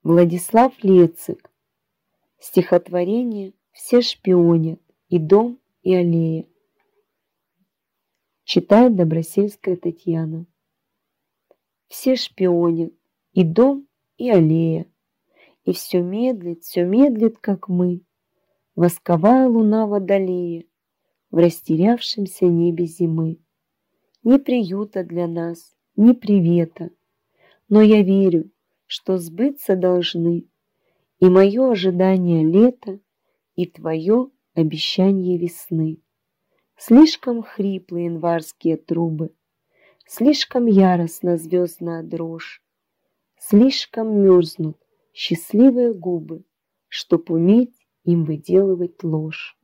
Владислав Лецик. Стихотворение «Все шпионят, и дом, и аллея». Читает Добросельская Татьяна. Все шпионят, и дом, и аллея, и все медлит, как мы, восковая луна водолея в растерявшемся небе зимы. Ни приюта для нас, ни привета, но я верю, что сбыться должны и мое ожидание лета, и твое обещание весны. Слишком хриплы январские трубы, слишком яростна звездная дрожь, слишком мерзнут счастливые губы, чтоб уметь им выделывать ложь.